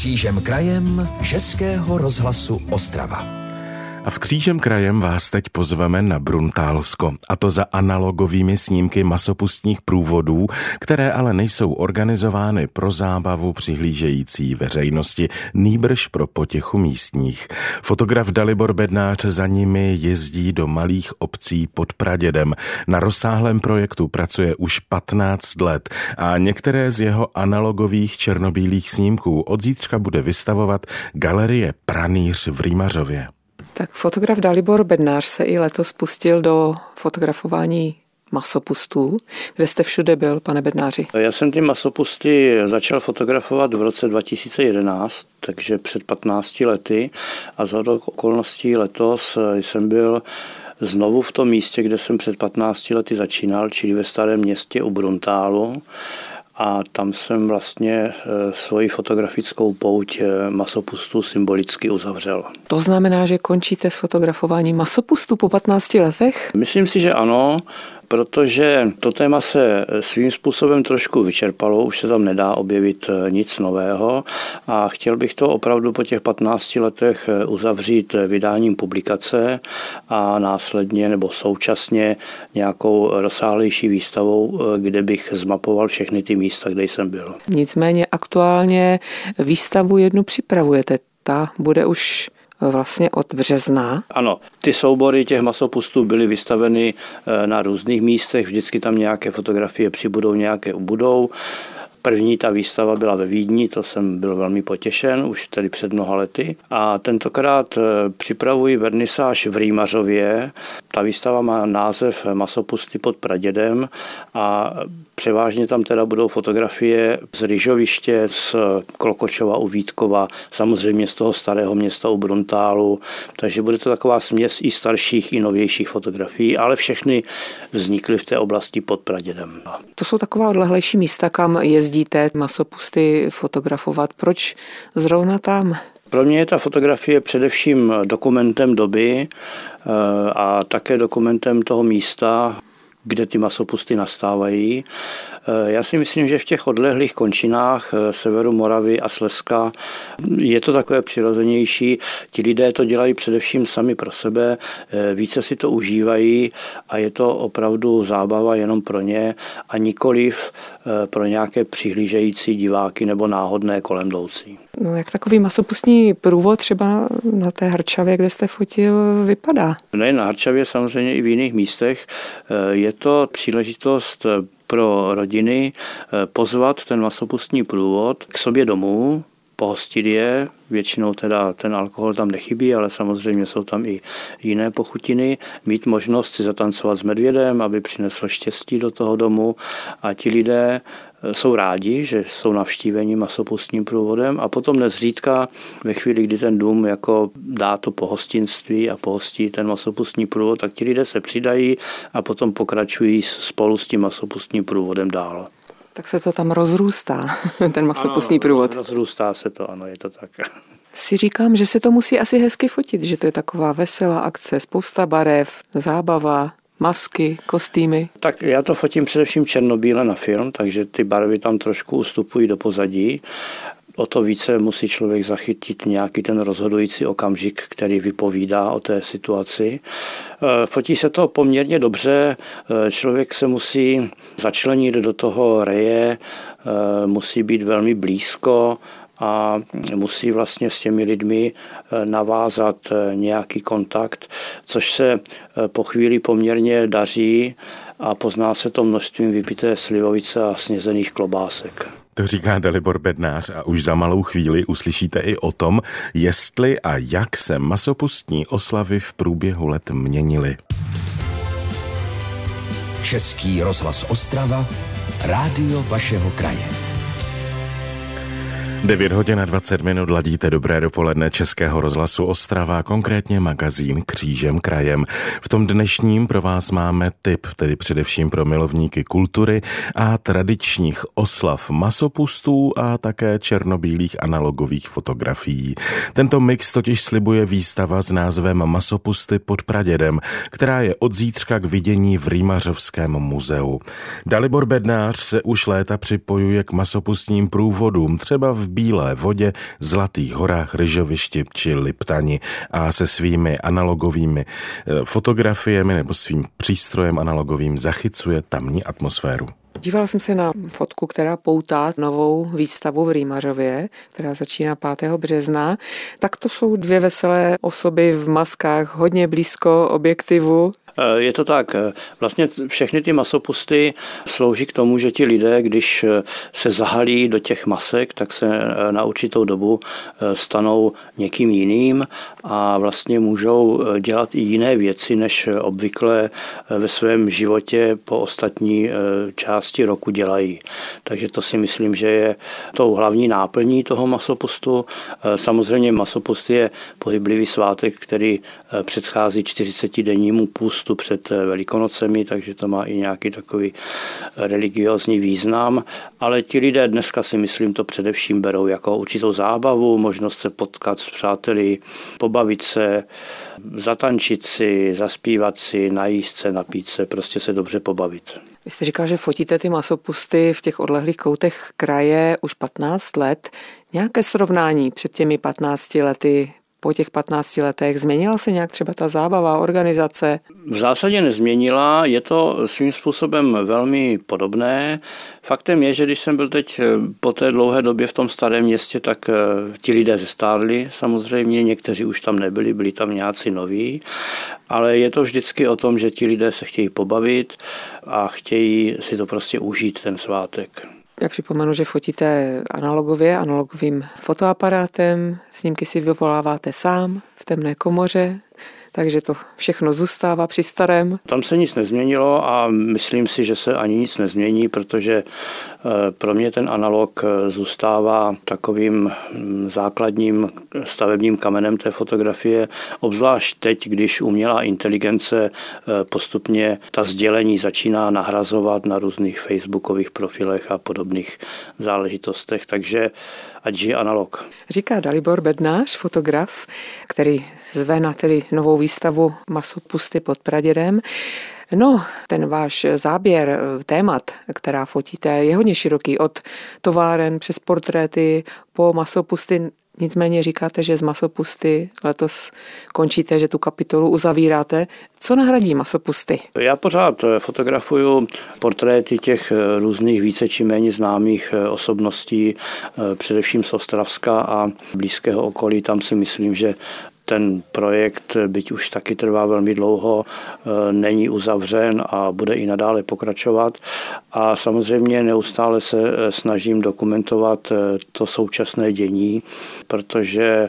Křížem krajem Českého rozhlasu Ostrava. A v Křížem krajem vás teď pozveme na Bruntálsko, a to za analogovými snímky masopustních průvodů, které ale nejsou organizovány pro zábavu přihlížející veřejnosti, nýbrž pro potěchu místních. Fotograf Dalibor Bednář za nimi jezdí do malých obcí pod pradědem. Na rozsáhlém projektu pracuje už 15 let a některé z jeho analogových černobílých snímků od zítřka bude vystavovat Galerie Pranýř v Rýmařově. Tak fotograf Dalibor Bednář se i letos pustil do fotografování masopustů. Kde jste všude byl, pane Bednáři? Já jsem ty masopusty začal fotografovat v roce 2011, takže před 15 lety, a shodou okolností letos jsem byl znovu v tom místě, kde jsem před 15 lety začínal, čili ve Starém Městě u Bruntálu. A tam jsem vlastně svoji fotografickou pouť masopustů symbolicky uzavřel. To znamená, že končíte s fotografováním masopustů po 15 letech? Myslím si, že ano, protože to téma se svým způsobem trošku vyčerpalo, už se tam nedá objevit nic nového a chtěl bych to opravdu po těch 15 letech uzavřít vydáním publikace a následně nebo současně nějakou rozsáhlejší výstavou, kde bych zmapoval všechny ty místa, kde jsem byl. Nicméně aktuálně výstavu jednu připravujete. Ta bude už vlastně od března. Ano, ty soubory těch masopustů byly vystaveny na různých místech, vždycky tam nějaké fotografie přibudou, nějaké ubudou. První ta výstava byla ve Vídni, to jsem byl velmi potěšen, už tedy před mnoha lety. A tentokrát připravuji vernisáž v Rýmařově. Ta výstava má název Masopusty pod pradědem a převážně tam teda budou fotografie z Ryžoviště, z Klokočova u Vítkova, samozřejmě z toho Starého Města u Bruntálu. Takže bude to taková směs i starších, i novějších fotografií, ale všechny vznikly v té oblasti pod pradědem. To jsou taková odlehlejší místa, kam jezdíte masopusty fotografovat. Proč zrovna tam? Pro mě je ta fotografie především dokumentem doby a také dokumentem toho místa, kde ty masopusty nastávají. Já si myslím, že v těch odlehlých končinách severu Moravy a Slezska je to takové přirozenější. Ti lidé to dělají především sami pro sebe, více si to užívají a je to opravdu zábava jenom pro ně a nikoliv pro nějaké přihlížející diváky nebo náhodné kolem jdoucí. No, jak takový masopustní průvod třeba na té Hrčavě, kde jste fotil, vypadá? Nejen na Hrčavě, samozřejmě i v jiných místech. Je to příležitost pro rodiny pozvat ten masopustní průvod k sobě domů, pohostit je, většinou teda ten alkohol tam nechybí, ale samozřejmě jsou tam i jiné pochutiny, mít možnost si zatancovat s medvědem, aby přinesl štěstí do toho domu a ti lidé jsou rádi, že jsou navštíveni masopustním průvodem a potom nezřídka ve chvíli, kdy ten dům jako dá to pohostinství a pohostí ten masopustní průvod, tak ti lidé se přidají a potom pokračují spolu s tím masopustním průvodem dál. Tak se to tam rozrůstá, ten masopustní průvod. Rozrůstá se to, ano, je to tak. Si říkám, že se to musí asi hezky fotit, že to je taková veselá akce, spousta barev, zábava, masky, kostýmy. Tak já to fotím především černobíle na film, takže ty barvy tam trošku ustupují do pozadí. O to více musí člověk zachytit nějaký ten rozhodující okamžik, který vypovídá o té situaci. Fotí se to poměrně dobře, člověk se musí začlenit do toho reje, musí být velmi blízko a musí vlastně s těmi lidmi navázat nějaký kontakt, což se po chvíli poměrně daří a pozná se to množstvím vypité slivovice a snězených klobásek. To říká Dalibor Bednář a už za malou chvíli uslyšíte i o tom, jestli a jak se masopustní oslavy v průběhu let měnily. Český rozhlas Ostrava, rádio vašeho kraje. 9 hodin a 20 minut ladíte dobré dopoledne Českého rozhlasu Ostrava, konkrétně magazín Křížem krajem. V tom dnešním pro vás máme tip, tedy především pro milovníky kultury a tradičních oslav masopustů a také černobílých analogových fotografií. Tento mix totiž slibuje výstava s názvem Masopusty pod pradědem, která je od zítřka k vidění v Rýmařovském muzeu. Dalibor Bednář se už léta připojuje k masopustním průvodům, třeba v Bílé vodě, Zlatých horách, Ryžovišti či Liptani a se svými analogovými fotografiemi nebo svým přístrojem analogovým zachycuje tamní atmosféru. Dívala jsem se na fotku, která poutá novou výstavu v Rýmařově, která začíná 5. března. Tak to jsou dvě veselé osoby v maskách, hodně blízko objektivu. Je to tak. Vlastně všechny ty masopusty slouží k tomu, že ti lidé, když se zahalí do těch masek, tak se na určitou dobu stanou někým jiným a vlastně můžou dělat i jiné věci, než obvykle ve svém životě po ostatní části roku dělají. Takže to si myslím, že je tou hlavní náplní toho masopustu. Samozřejmě masopust je pohyblivý svátek, který předchází 40dennímu půstu před Velikonocemi, takže to má i nějaký takový religiózní význam, ale ti lidé dneska si myslím to především berou jako určitou zábavu, možnost se potkat s přáteli, pobavit se, zatančit si, zaspívat si, najíst se, napít se, prostě se dobře pobavit. Vy jste říkal, že fotíte ty masopusty v těch odlehlých koutech kraje už 15 let. Nějaké srovnání před těmi 15 lety, po těch 15 letech změnila se nějak třeba ta zábava, organizace? V zásadě nezměnila, je to svým způsobem velmi podobné. Faktem je, že když jsem byl teď po té dlouhé době v tom Starém Městě, tak ti lidé zestárli samozřejmě, někteří už tam nebyli, byli tam nějací noví, ale je to vždycky o tom, že ti lidé se chtějí pobavit a chtějí si to prostě užít, ten svátek. Já připomenu, že fotíte analogově, analogovým fotoaparátem, snímky si vyvoláváte sám v temné komoře, takže to všechno zůstává při starém. Tam se nic nezměnilo a myslím si, že se ani nic nezmění, protože pro mě ten analog zůstává takovým základním stavebním kamenem té fotografie, obzvlášť teď, když umělá inteligence postupně ta sdělení začíná nahrazovat na různých facebookových profilech a podobných záležitostech, takže ať žije analog. Říká Dalibor Bednář, fotograf, který zve na tedy novou výstavu Masopusty pod Pradědem. No, ten váš záběr témat, která fotíte, je hodně široký, od továren přes portréty po masopusty. Nicméně říkáte, že z masopusty letos končíte, že tu kapitolu uzavíráte. Co nahradí masopusty? Já pořád fotografuju portréty těch různých více či méně známých osobností, především z Ostravska a blízkého okolí. Tam si myslím, že ten projekt, byť už taky trvá velmi dlouho, není uzavřen a bude i nadále pokračovat. A samozřejmě neustále se snažím dokumentovat to současné dění, protože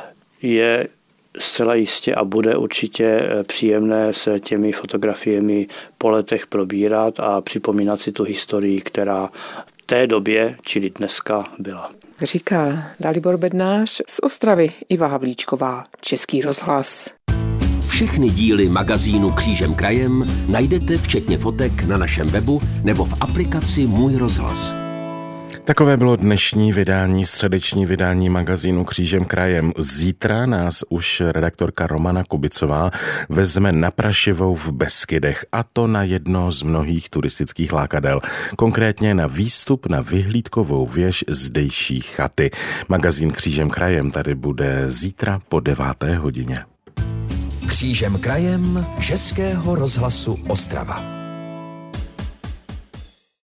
je zcela jistě a bude určitě příjemné se těmi fotografiemi po letech probírat a připomínat si tu historii, která v té době, čili dneska, byla. Říká Dalibor Bednář, z Ostravy Iva Havlíčková, Český rozhlas. Všechny díly magazínu Křížem krajem najdete včetně fotek na našem webu nebo v aplikaci Můj rozhlas. Takové bylo dnešní vydání, středeční vydání magazínu Křížem krajem. Zítra nás už redaktorka Romana Kubicová vezme na Prašivou v Beskydech, a to na jedno z mnohých turistických lákadel, konkrétně na výstup na vyhlídkovou věž zdejší chaty. Magazín Křížem krajem tady bude zítra po 9. hodině. Křížem krajem Českého rozhlasu Ostrava.